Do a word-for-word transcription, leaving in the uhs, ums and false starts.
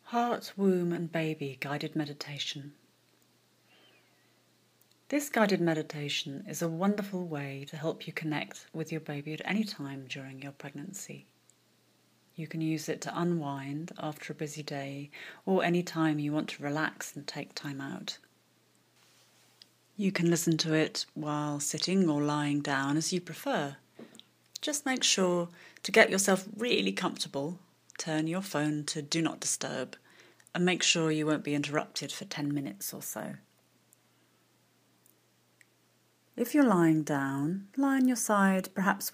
Heart, Womb and Baby Guided Meditation. This guided meditation is a wonderful way to help you connect with your baby at any time during your pregnancy. You can use it to unwind after a busy day or any time you want to relax and take time out. You can listen to it while sitting or lying down as you prefer. Just make sure to get yourself really comfortable. Turn your phone to Do Not Disturb and make sure you won't be interrupted for ten minutes or so. If you're lying down, lie on your side, perhaps